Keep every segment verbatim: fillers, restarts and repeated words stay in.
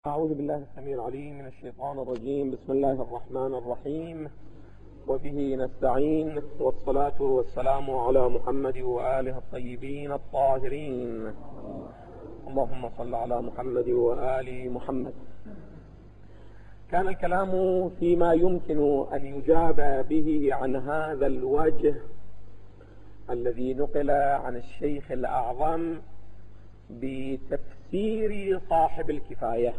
أعوذ بالله السميع العليم من الشيطان الرجيم. بسم الله الرحمن الرحيم، وبه نستعين، والصلاة والسلام على محمد وآله الطيبين الطاهرين. اللهم صل على محمد وآل محمد. كان الكلام فيما يمكن أن يجاب به عن هذا الوجه الذي نقل عن الشيخ الأعظم بتفسير صاحب الكفاية،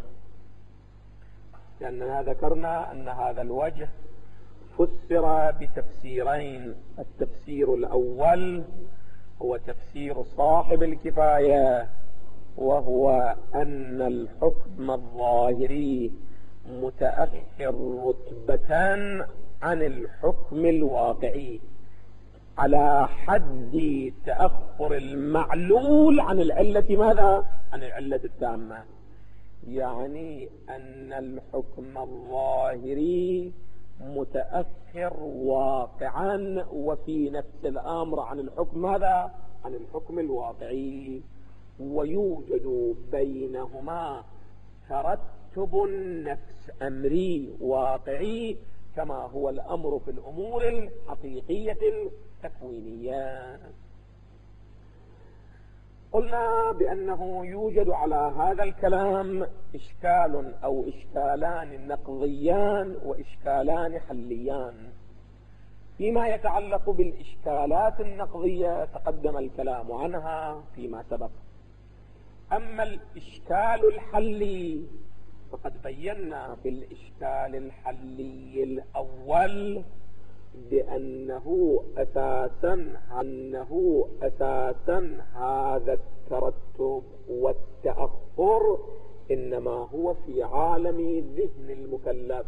لأننا ذكرنا أن هذا الوجه فسر بتفسيرين. التفسير الأول هو تفسير صاحب الكفاية، وهو أن الحكم الظاهري متأخر رتبة عن الحكم الواقعي على حد تأخر المعلول عن العلة ماذا؟ عن العلة التامة. يعني أن الحكم الظاهري متأخر واقعا وفي نفس الأمر عن الحكم ماذا؟ عن الحكم الواقعي، ويوجد بينهما ترتب نفس أمري واقعي كما هو الأمر في الأمور الحقيقية التكوينية. قلنا بأنه يوجد على هذا الكلام إشكال أو إشكالان نقضيان وإشكالان حليان. فيما يتعلق بالإشكالات النقضية تقدم الكلام عنها فيما سبق. أما الإشكال الحلي فقد بينا في الإشكال الحلي الأول بأنه أساسا أنه أساسا هذا الترتب والتأخر إنما هو في عالم ذهن المكلف،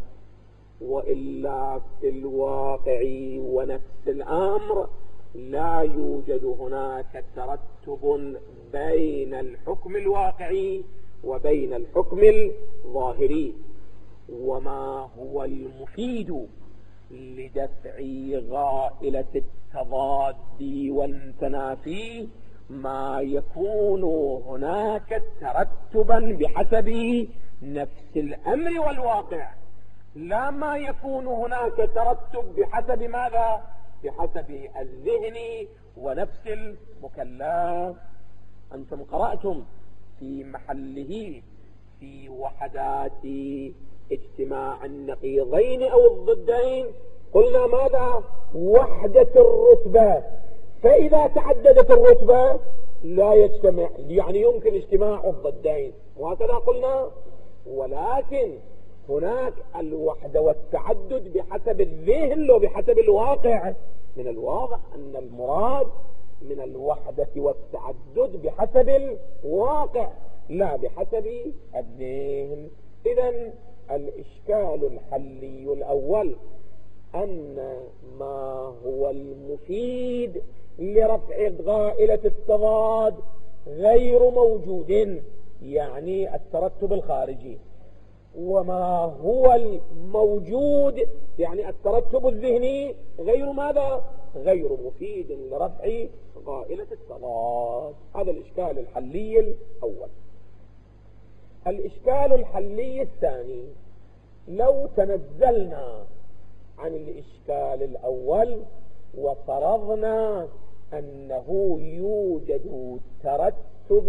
وإلا في الواقع ونفس الأمر لا يوجد هناك ترتب بين الحكم الواقعي وبين الحكم الظاهري. وما هو المفيد لدفع غائلة التضاد والتنافي ما يكون هناك ترتبا بحسب نفس الأمر والواقع، لا ما يكون هناك ترتب بحسب ماذا؟ بحسب الذهن ونفس المكلف. أنتم قرأتم في محله في وحدات اجتماع النقيضين أو الضدين قلنا ماذا؟ وحدة الرتبة، فإذا تعددت الرتبة لا يجتمع، يعني يمكن اجتماع الضدين، وهكذا قلنا. ولكن هناك الوحدة والتعدد بحسب الذهن وبحسب الواقع. من الواضح أن المراد من الوحدة والتعدد بحسب الواقع لا بحسب الذهن. إذن الإشكال الحلي الأول أن ما هو المفيد لرفع غائلة التضاد غير موجود، يعني الترتب الخارجي، وما هو الموجود يعني الترتب الذهني غير ماذا؟ غير مفيد لرفع غائلة التضاد. هذا الإشكال الحلي الأول. الإشكال الحلي الثاني، لو تنزلنا عن الإشكال الأول وفرضنا أنه يوجد ترتب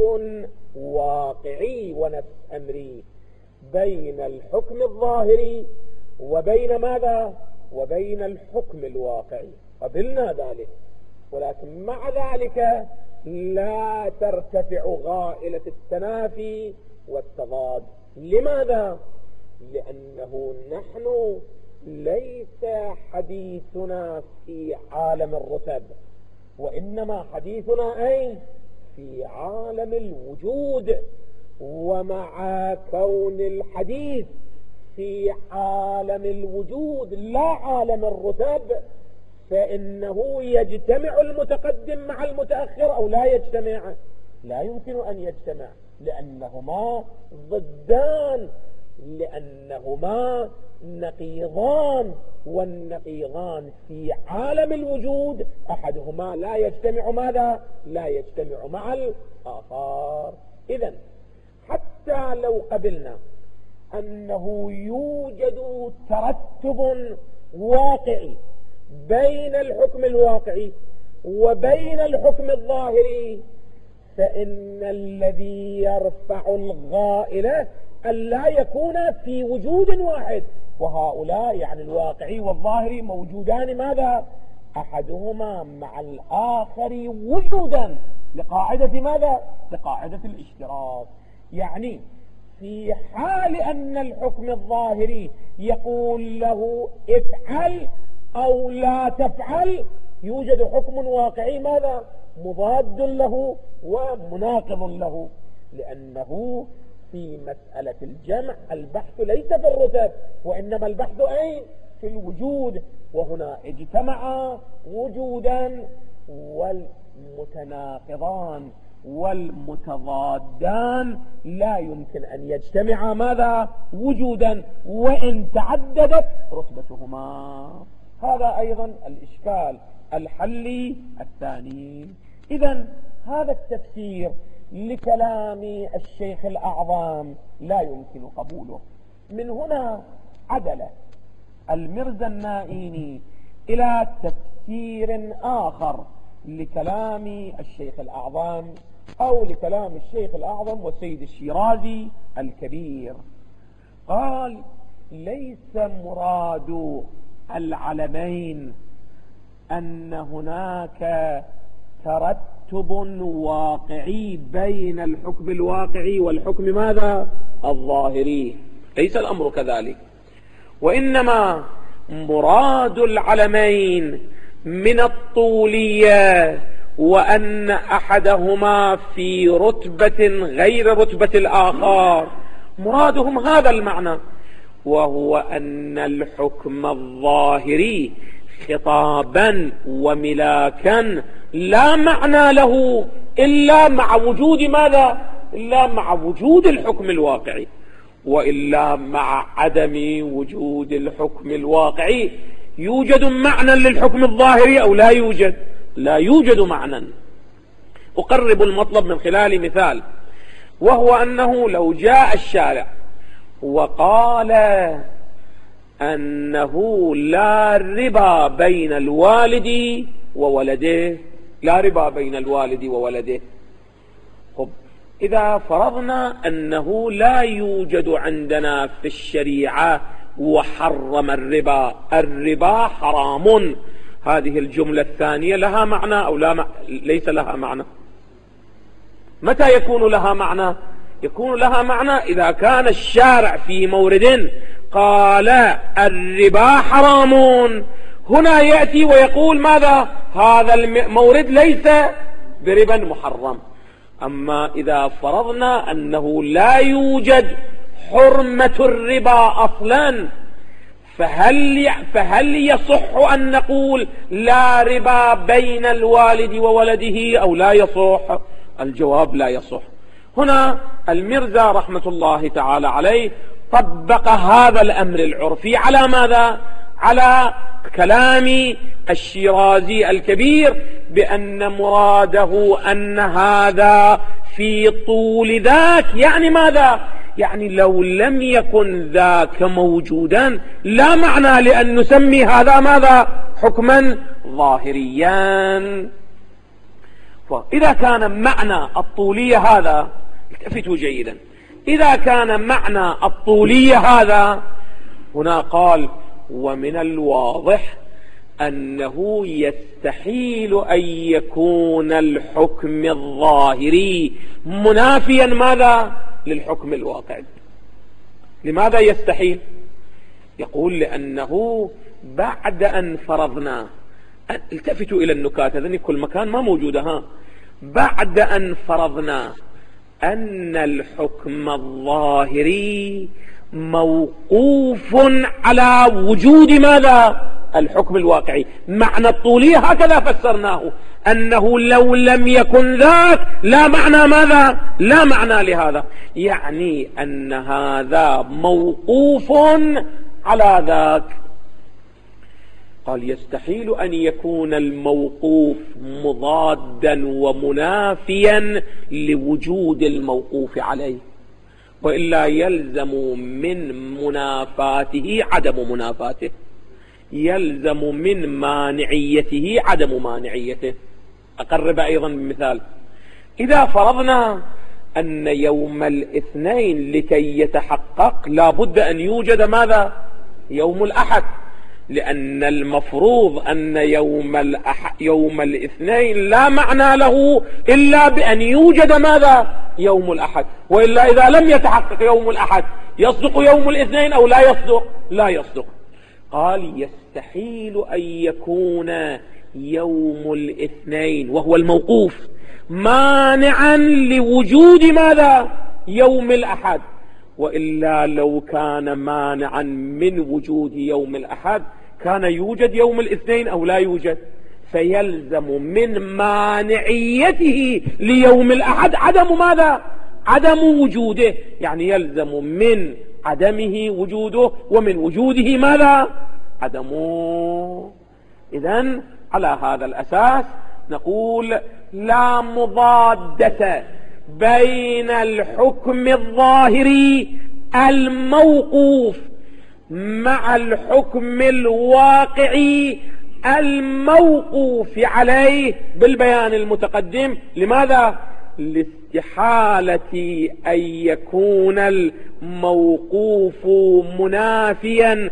واقعي ونفس أمري بين الحكم الظاهري وبين ماذا؟ وبين الحكم الواقعي، قبلنا ذلك، ولكن مع ذلك لا ترتفع غائلة التنافي والتضاد. لماذا؟ لأنه نحن ليس حديثنا في عالم الرتب، وإنما حديثنا أين؟ في عالم الوجود. ومع كون الحديث في عالم الوجود لا عالم الرتب فإنه يجتمع المتقدم مع المتأخر أو لا يجتمع؟ لا يمكن أن يجتمع، لأنهما ضدان، لأنهما نقيضان، والنقيضان في عالم الوجود أحدهما لا يجتمع ماذا؟ لا يجتمع مع الآخر. إذن حتى لو قبلنا أنه يوجد ترتب واقعي بين الحكم الواقعي وبين الحكم الظاهري، فإن الذي يرفع الغائلة ألا يكون في وجود واحد، وهؤلاء يعني الواقعي والظاهري موجودان ماذا؟ أحدهما مع الآخر وجودا لقاعدة ماذا؟ لقاعدة الاشتراك. يعني في حال أن الحكم الظاهري يقول له افعل أو لا تفعل، يوجد حكم واقعي ماذا؟ مضاد له ومناقض له، لأنه في مسألة الجمع البحث ليس في الرتب، وإنما البحث أين؟ في الوجود، وهنا اجتمعا وجودا، والمتناقضان والمتضادان لا يمكن أن يجتمعا ماذا؟ وجودا، وإن تعددت رتبتهما. هذا أيضا الإشكال الحلي الثاني. إذن هذا التفسير لكلام الشيخ الأعظم لا يمكن قبوله. من هنا عدل المرزا النائيني إلى تفسير آخر لكلام الشيخ الأعظم، أو لكلام الشيخ الأعظم والسيد الشيرازي الكبير. قال: ليس مراد العلمين أن هناك ترتب واقعي بين الحكم الواقعي والحكم ماذا؟ الظاهري، ليس الأمر كذلك، وإنما مراد العلمين من الطولية وأن أحدهما في رتبة غير رتبة الآخر، مرادهم هذا المعنى، وهو أن الحكم الظاهري خطابا وملاكا لا معنى له إلا مع وجود ماذا؟ إلا مع وجود الحكم الواقعي، وإلا مع عدم وجود الحكم الواقعي يوجد معنى للحكم الظاهري أو لا يوجد؟ لا يوجد معنى. أقرب المطلب من خلال مثال، وهو أنه لو جاء الشارع وقال أنه لا ربا بين الوالد وولده، لا ربا بين الوالد وولده، طب إذا فرضنا أنه لا يوجد عندنا في الشريعة وحرم الربا، الربا حرام، هذه الجملة الثانية لها معنى أو لا م... ليس لها معنى؟ متى يكون لها معنى؟ يكون لها معنى إذا كان الشارع في مورد قال الربا حرام، هنا يأتي ويقول ماذا؟ هذا المورد ليس بربا محرم. أما إذا فرضنا أنه لا يوجد حرمة الربا أصلا، فهل فهل يصح أن نقول لا ربا بين الوالد وولده أو لا يصح؟ الجواب لا يصح. هنا المرزا رحمة الله تعالى عليه طبق هذا الأمر العرفي على ماذا؟ على كلام الشيرازي الكبير، بأن مراده أن هذا في طول ذاك، يعني ماذا؟ يعني لو لم يكن ذاك موجودا لا معنى لأن نسمي هذا ماذا؟ حكما ظاهريا. فإذا كان معنى الطولية هذا، التفتوا جيدا، إذا كان معنى الطولية هذا، هنا قال: ومن الواضح أنه يستحيل أن يكون الحكم الظاهري منافيا ماذا؟ للحكم الواقعي. لماذا يستحيل؟ يقول: لأنه بعد أن فرضنا، التفتوا إلى النكات، هذني كل مكان ما موجودة، ها، بعد أن فرضنا أن الحكم الظاهري موقوف على وجود ماذا؟ الحكم الواقعي. معنى الطولية هكذا فسرناه، أنه لو لم يكن ذاك لا معنى ماذا؟ لا معنى لهذا، يعني أن هذا موقوف على ذاك. قال: يستحيل أن يكون الموقوف مضادا ومنافيا لوجود الموقوف عليه. وإلا يلزم من منافاته عدم منافاته، يلزم من مانعيته عدم مانعيته. أقرب أيضا بمثال: إذا فرضنا أن يوم الاثنين لكي يتحقق لا بد أن يوجد ماذا؟ يوم الأحد، لأن المفروض أن يوم الأحد يوم الاثنين لا معنى له إلا بأن يوجد ماذا؟ يوم الأحد، وإلا إذا لم يتحقق يوم الأحد يصدق يوم الاثنين أو لا يصدق؟ لا يصدق. قال: يستحيل أن يكون يوم الاثنين وهو الموقوف مانعا لوجود ماذا؟ يوم الأحد، وإلا لو كان مانعا من وجود يوم الأحد كان يوجد يوم الاثنين أو لا يوجد، فيلزم من مانعيته ليوم الأحد عدم ماذا؟ عدم وجوده، يعني يلزم من عدمه وجوده ومن وجوده ماذا؟ عدمه. إذن على هذا الأساس نقول: لا مضادة بين الحكم الظاهري الموقوف مع الحكم الواقعي الموقوف عليه بالبيان المتقدم. لماذا؟ لاستحالة أن يكون الموقوف منافيا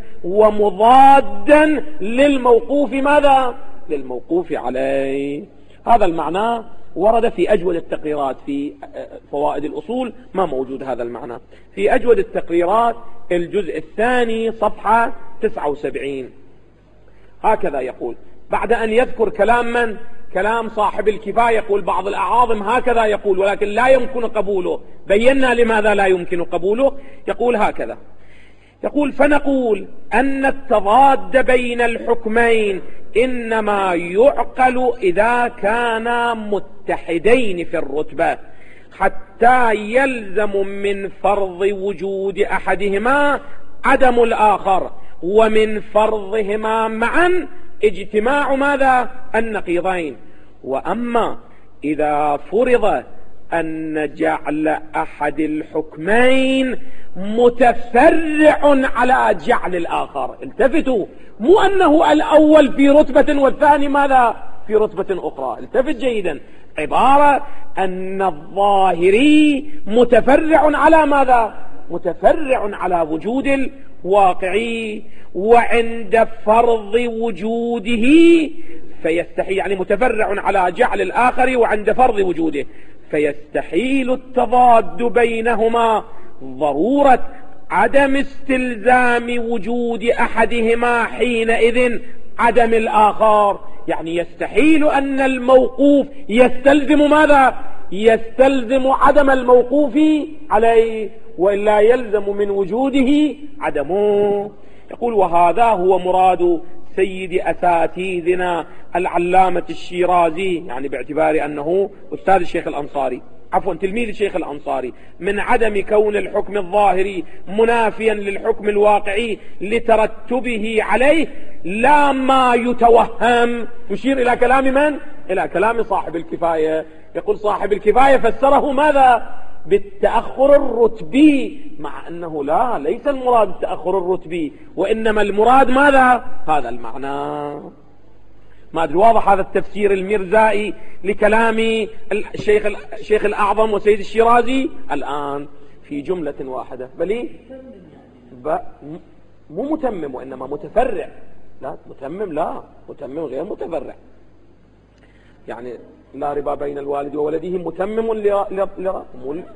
ومضادا للموقوف ماذا؟ للموقوف عليه. هذا المعنى ورد في أجود التقريرات في فوائد الأصول، ما موجود هذا المعنى في أجود التقريرات الجزء الثاني صفحة تسعة وسبعين. هكذا يقول بعد أن يذكر كلام من؟ كلام صاحب الكفاية. يقول: بعض الأعاظم هكذا يقول ولكن لا يمكن قبوله. بينا لماذا لا يمكن قبوله. يقول هكذا، يقول: فنقول أن التضاد بين الحكمين إنما يعقل إذا كانا متحدين في الرتبة، حتى يلزم من فرض وجود أحدهما عدم الآخر، ومن فرضهما معا اجتماع ماذا؟ النقيضين. وأما إذا فرض أن جعل أحد الحكمين متفرع على جعل الآخر، التفتوا، مو أنه الأول في رتبة والثاني ماذا؟ في رتبة أخرى. التفت جيدا، عبارة أن الظاهري متفرع على ماذا؟ متفرع على وجود الواقعي، وعند فرض وجوده فيستحيل، يعني متفرع على جعل الآخر وعند فرض وجوده فيستحيل التضاد بينهما ضرورة عدم استلزام وجود أحدهما حينئذ عدم الآخر. يعني يستحيل أن الموقوف يستلزم ماذا؟ يستلزم عدم الموقوف عليه، وإلا يلزم من وجوده عدمه. يقول: وهذا هو مراد سيد أساتذنا العلامة الشيرازي، يعني باعتبار أنه أستاذ الشيخ الأنصاري، عفوا تلميذ الشيخ الأنصاري، من عدم كون الحكم الظاهري منافيا للحكم الواقعي لترتبه عليه لا ما يتوهم. يشير إلى كلام من؟ إلى كلام صاحب الكفاية. يقول صاحب الكفاية فسره ماذا؟ بالتأخر الرتبي، مع أنه لا، ليس المراد التأخر الرتبي، وإنما المراد ماذا؟ هذا المعنى. ما أدري واضح هذا التفسير المرزائي لكلام الشيخ الشيخ الأعظم وسيد الشيرازي الآن في جملة واحدة. بل مو متمم وإنما متفرع. لا متمم، لا متمم غير متفرع. يعني لا ربا بين الوالد وولده متمم ل ل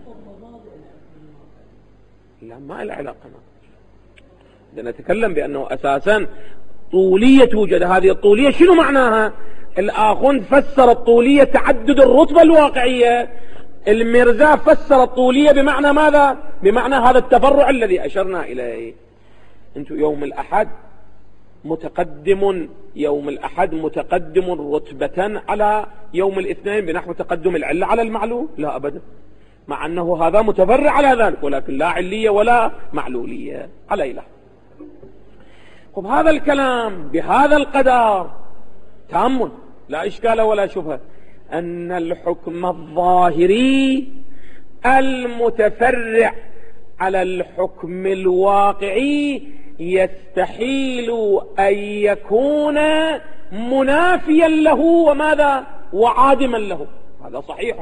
لا ما له علاقة. نتكلم بأنه أساسا طولية توجد. هذه الطولية شنو معناها؟ الآخون فسر الطولية تعدد الرتبة الواقعية، المرزا فسر الطولية بمعنى ماذا؟ بمعنى هذا التفرع الذي أشرنا إليه. أنتم يوم الأحد متقدم يوم الأحد متقدم رتبة على يوم الاثنين بنحو تقدم العلة على المعلول؟ لا أبدا، مع أنه هذا متفرع على ذلك، ولكن لا علية ولا معلولية على إله. طب هذا الكلام بهذا القدر تأمل، لا إشكال ولا شبهة أن الحكم الظاهري المتفرع على الحكم الواقعي يستحيل أن يكون منافيا له وماذا وعادما له، هذا صحيح.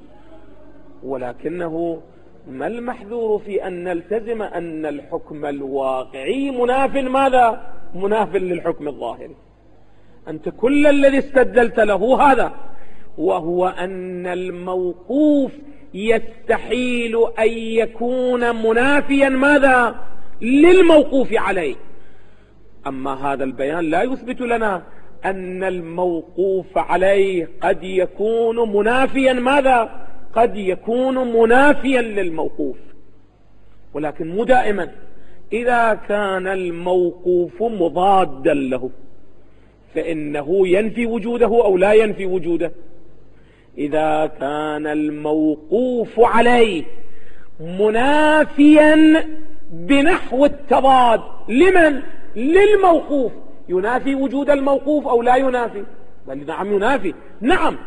ولكنه ما المحذور في أن نلتزم أن الحكم الواقعي مناف ماذا مناف للحكم الظاهري؟ أنت كل الذي استدلت له هذا، وهو أن الموقوف يستحيل أن يكون منافيا ماذا للموقوف عليه. أما هذا البيان لا يثبت لنا أن الموقوف عليه قد يكون منافيا ماذا قد يكون منافيا للموقوف، ولكن مو دائما. إذا كان الموقوف مضادا له فإنه ينفي وجوده أو لا ينفي وجوده. إذا كان الموقوف عليه منافيا بنحو التضاد لمن للموقوف، ينافي وجود الموقوف أو لا ينافي؟ بل نعم ينافي. نعم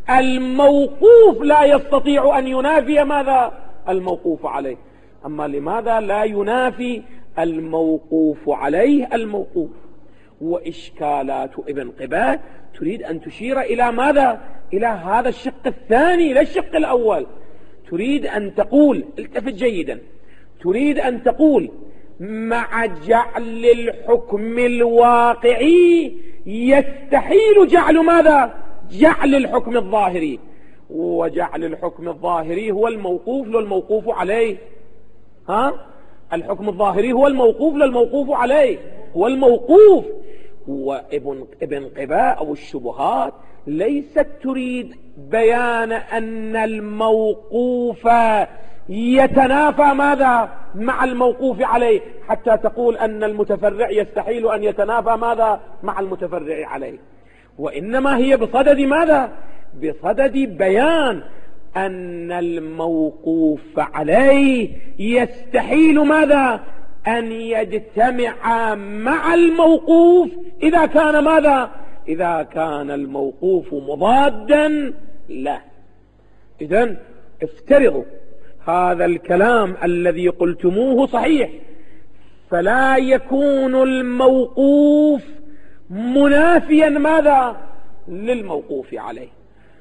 الموقوف لا يستطيع أن ينافي ماذا الموقوف عليه. أما لماذا لا ينافي الموقوف عليه الموقوف؟ وإشكالات ابن قباء تريد أن تشير إلى ماذا إلى هذا الشق الثاني لا الشق الأول. تريد أن تقول، التفت جيدا، تريد أن تقول مع جعل الحكم الواقعي يستحيل جعل ماذا جعل الحكم الظاهري، وجعل الحكم الظاهري هو الموقوف للموقوف عليه. ها الحكم الظاهري هو الموقوف للموقوف عليه، هو الموقوف. وابن ابن قباء أو الشبهات ليست تريد بيان أن الموقوف يتنافى ماذا مع الموقوف عليه، حتى تقول أن المتفرع يستحيل أن يتنافى ماذا مع المتفرع عليه. وإنما هي بصدد ماذا بصدد بيان أن الموقوف عليه يستحيل ماذا أن يجتمع مع الموقوف إذا كان ماذا إذا كان الموقوف مضادا له. إذن افترضوا هذا الكلام الذي قلتموه صحيح، فلا يكون الموقوف منافيا ماذا للموقوف عليه.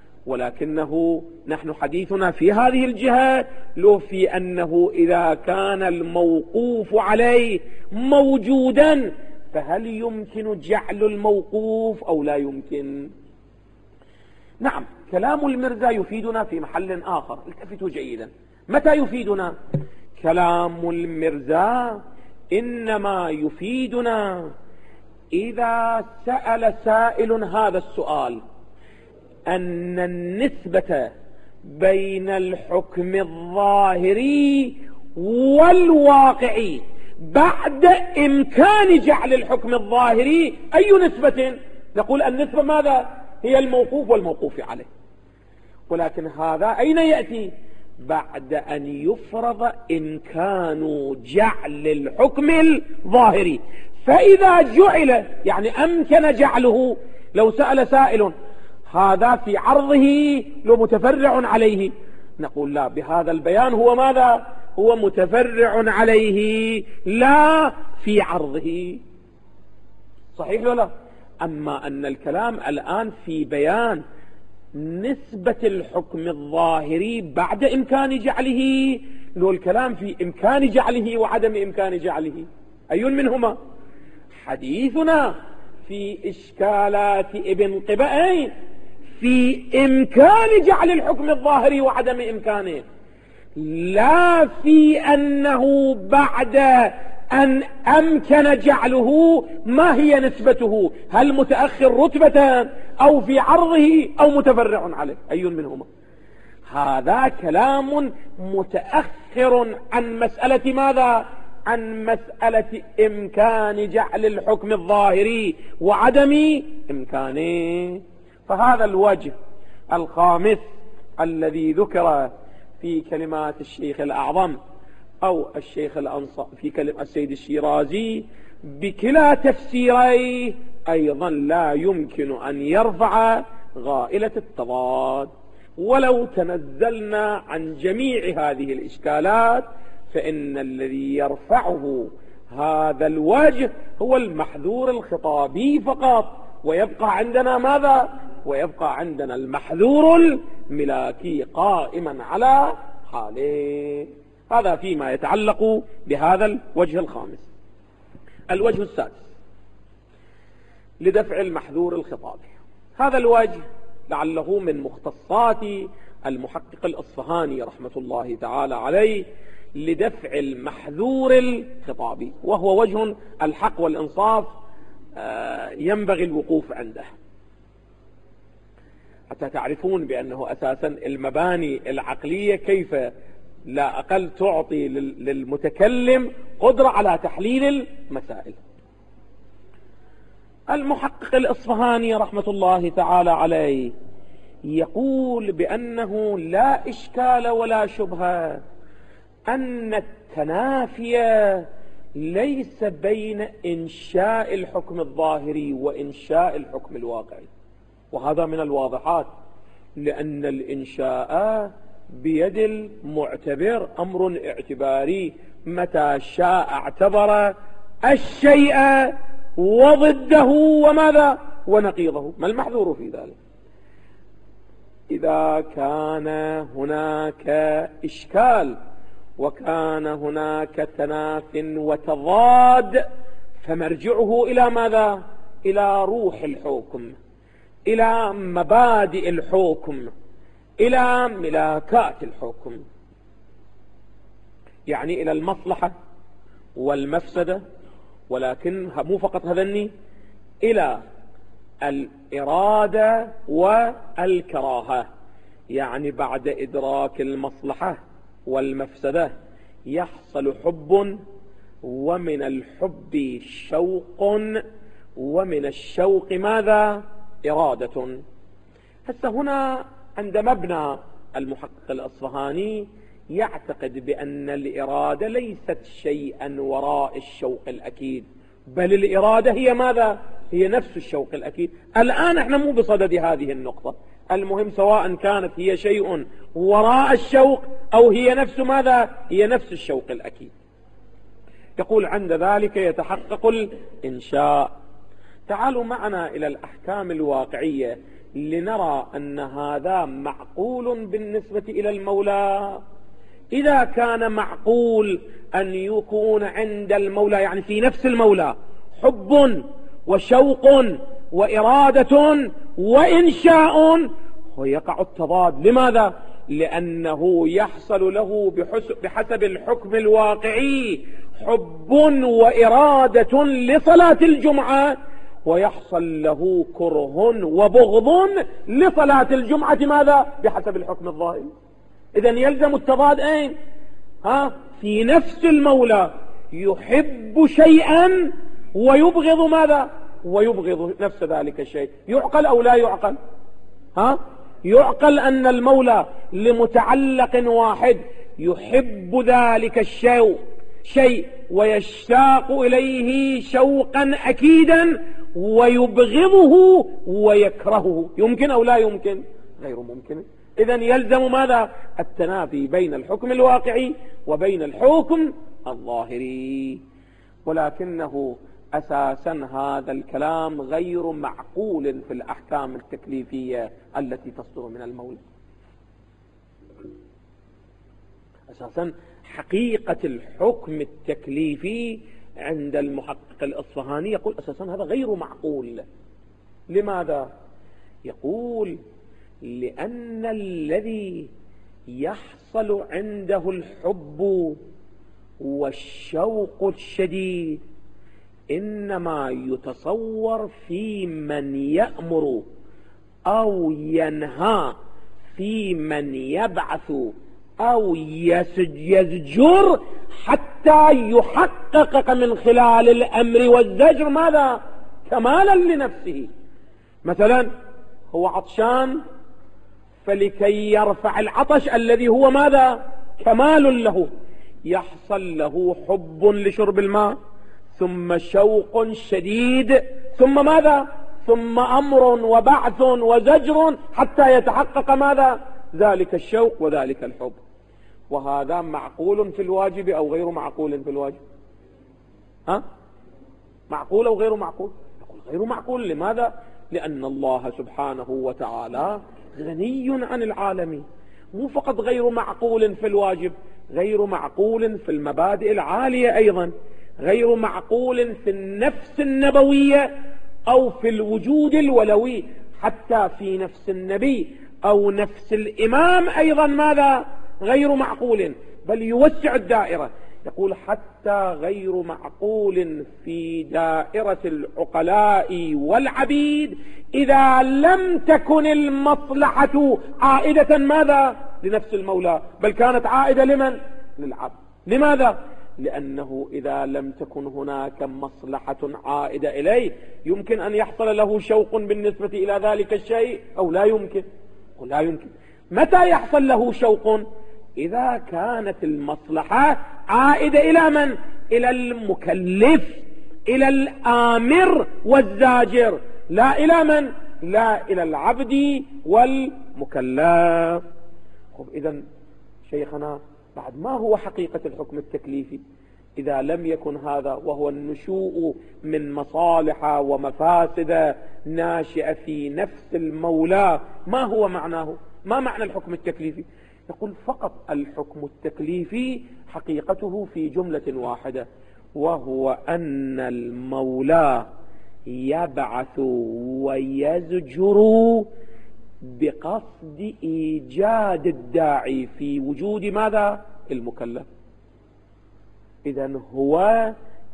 ولكنه نحن حديثنا في هذه الجهة لو في أنه إذا كان الموقوف عليه موجودا فهل يمكن جعل الموقوف أو لا يمكن؟ نعم كلام المرزا يفيدنا في محل آخر، التفتوا جيدا. متى يفيدنا كلام المرزا؟ إنما يفيدنا إذا سأل سائل هذا السؤال أن النسبة بين الحكم الظاهري والواقعي بعد إمكان جعل الحكم الظاهري أي نسبة؟ نقول النسبة ماذا هي الموقوف والموقوف عليه. ولكن هذا أين يأتي؟ بعد أن يفرض إمكان جعل الحكم الظاهري. فإذا جعل يعني أمكن جعله، لو سأل سائل هذا في عرضه لو متفرع عليه، نقول لا، بهذا البيان هو ماذا هو متفرع عليه لا في عرضه. صحيح ولا؟ أما أن الكلام الآن في بيان نسبة الحكم الظاهري بعد إمكان جعله، لو الكلام في إمكان جعله وعدم إمكان جعله أي منهما؟ حديثنا في إشكالات ابن قباء في إمكان جعل الحكم الظاهري وعدم إمكانه، لا في أنه بعد أن أمكن جعله ما هي نسبته، هل متأخر رتبة أو في عرضه أو متفرع عليه، أي منهما؟ هذا كلام متأخر عن مسألة ماذا؟ عن مسألة إمكان جعل الحكم الظاهري وعدم إمكانه. فهذا الوجه الخامس الذي ذكر في كلمات الشيخ الأعظم أو الشيخ الأنصار في كلمة السيد الشيرازي بكلا تفسيريه أيضا لا يمكن أن يرفع غائلة التضاد. ولو تنزلنا عن جميع هذه الإشكالات فإن الذي يرفعه هذا الوجه هو المحذور الخطابي فقط، ويبقى عندنا ماذا؟ ويبقى عندنا المحذور الملاكي قائما على حاله. هذا فيما يتعلق بهذا الوجه الخامس. الوجه السادس لدفع المحذور الخطابي. هذا الوجه لعله من مختصات المحقق الأصفهاني رحمة الله تعالى عليه لدفع المحذور الخطابي، وهو وجه الحق والإنصاف ينبغي الوقوف عنده حتى تعرفون بأنه أساسا المباني العقلية كيف لا أقل تعطي للمتكلم قدرة على تحليل المسائل. المحقق الأصفهاني رحمة الله تعالى عليه يقول بأنه لا إشكال ولا شبهة أن التنافي ليس بين إنشاء الحكم الظاهري وإنشاء الحكم الواقعي، وهذا من الواضحات، لأن الإنشاء بيد المعتبر أمر اعتباري، متى شاء اعتبر الشيء وضده وماذا ونقيضه. ما المحذور في ذلك؟ إذا كان هناك إشكال وكان هناك تناف وتضاد فمرجعه إلى ماذا؟ إلى روح الحكم، إلى مبادئ الحكم، إلى ملاكات الحكم، يعني إلى المصلحة والمفسدة، ولكن مو فقط هذني، إلى الإرادة والكراهة. يعني بعد إدراك المصلحة والمفسدة يحصل حب، ومن الحب شوق، ومن الشوق ماذا؟ إرادة. هسه هنا عند مبنى المحقق الأصفهاني يعتقد بأن الإرادة ليست شيئا وراء الشوق الأكيد، بل الإرادة هي ماذا؟ هي نفس الشوق الأكيد. الآن احنا مو بصدد هذه النقطة، المهم سواء كانت هي شيء وراء الشوق أو هي نفس ماذا؟ هي نفس الشوق الأكيد. يقول عند ذلك يتحقق الإنشاء. تعالوا معنا إلى الأحكام الواقعية لنرى أن هذا معقول بالنسبة إلى المولى. إذا كان معقول أن يكون عند المولى، يعني في نفس المولى، حب وشوق وإرادة وإنشاء، ويقع التضاد. لماذا؟ لأنه يحصل له بحسب الحكم الواقعي حب وإرادة لصلاة الجمعة، ويحصل له كره وبغض لصلاة الجمعة ماذا؟ بحسب الحكم الظاهري. إذن يلزم التضاد أين؟ ها؟ في نفس المولى يحب شيئا ويبغض ماذا؟ ويبغض نفس ذلك الشيء. يعقل أو لا يعقل؟ ها؟ يعقل أن المولى لمتعلق واحد يحب ذلك الشيء شيء ويشتاق إليه شوقا أكيدا ويبغضه ويكرهه. يمكن أو لا يمكن؟ غير ممكن. إذن يلزم ماذا؟ التنافي بين الحكم الواقعي وبين الحكم الظاهري. ولكنه أساسا هذا الكلام غير معقول في الأحكام التكليفية التي تصدر من المولى. أساسا حقيقة الحكم التكليفي عند المحقق الأصفهاني يقول أساسا هذا غير معقول. لماذا؟ يقول لأن الذي يحصل عنده الحب والشوق الشديد إنما يتصور في من يأمر أو ينهى، في من يبعث أو يزجر، حتى يحقق من خلال الأمر والزجر ماذا؟ كمالا لنفسه. مثلا هو عطشان، فلكي يرفع العطش الذي هو ماذا؟ كمال له، يحصل له حب لشرب الماء، ثم شوق شديد، ثم ماذا؟ ثم أمر وبعث وزجر، حتى يتحقق ماذا؟ ذلك الشوق وذلك الحب. وهذا معقول في الواجب أو غير معقول في الواجب؟ ها؟ معقول أو غير معقول؟ نقول غير معقول. لماذا؟ لأن الله سبحانه وتعالى غني عن العالمين. مو فقط غير معقول في الواجب، غير معقول في المبادئ العالية أيضا، غير معقول في النفس النبوية أو في الوجود الولوي، حتى في نفس النبي أو نفس الإمام أيضا ماذا؟ غير معقول، بل يوسع الدائرة. يقول حتى غير معقول في دائرة العقلاء والعبيد إذا لم تكن المصلحة عائدة ماذا؟ لنفس المولى، بل كانت عائدة لمن؟ للعبد. لماذا؟ لأنه إذا لم تكن هناك مصلحة عائدة إليه يمكن أن يحصل له شوق بالنسبة إلى ذلك الشيء أو لا يمكن؟ لا يمكن. متى يحصل له شوق؟ إذا كانت المصلحة عائدة إلى من؟ إلى المكلف، إلى الآمر والزاجر، لا إلى من؟ لا إلى العبد والمكلف. خب إذن شيخنا بعد ما هو حقيقة الحكم التكليفي إذا لم يكن هذا، وهو النشوء من مصالح ومفاسد ناشئة في نفس المولى، ما هو معناه؟ ما معنى الحكم التكليفي؟ يقول فقط الحكم التكليفي حقيقته في جملة واحدة، وهو أن المولى يبعث ويزجر بقصد إيجاد الداعي في وجود ماذا؟ المكلف. إذن هو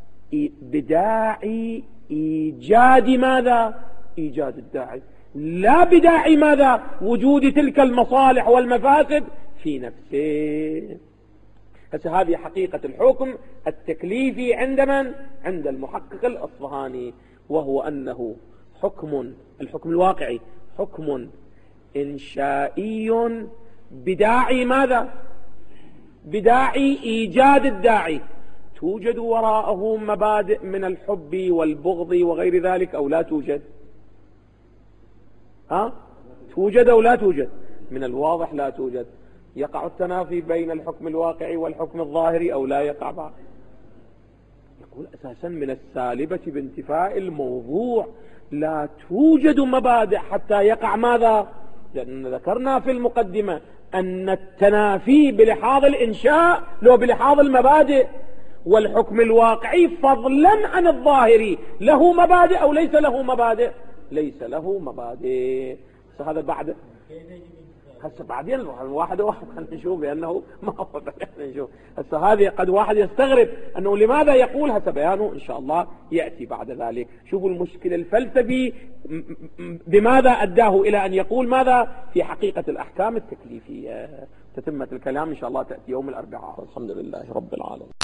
بداعي إيجاد ماذا؟ إيجاد الداعي، لا بداعي ماذا؟ وجود تلك المصالح والمفاسد في نفسه. هسه هذه حقيقة الحكم التكليفي عند من؟ عند المحقق الأصفهاني، وهو أنه حكم، الحكم الواقعي حكم إنشائي بداعي ماذا؟ بداعي إيجاد الداعي، توجد وراءه مبادئ من الحب والبغض وغير ذلك أو لا توجد؟ ها؟ توجد أو لا توجد؟ من الواضح لا توجد. يقع التنافي بين الحكم الواقعي والحكم الظاهري أو لا يقع بعض؟ يقول أساسا من السالبة بانتفاء الموضوع لا توجد مبادئ حتى يقع ماذا؟ لأن ذكرنا في المقدمة أن التنافي بلحاظ الإنشاء لو بلحاظ المبادئ، والحكم الواقعي فضلا عن الظاهري له مبادئ أو ليس له مبادئ؟ ليس له مبادئ. هذا بعد هسه بعدين واحد واحد نشوف بأنه ما هو بيان نشوف. هسه هذه قد واحد يستغرب أنه لماذا يقول، هسه بيانه إن شاء الله يأتي بعد ذلك. شوفوا المشكلة الفلسفي بماذا أداه إلى أن يقول ماذا في حقيقة الأحكام التكليفية. تتمة الكلام إن شاء الله تأتي يوم الأربعاء. الحمد لله رب العالمين.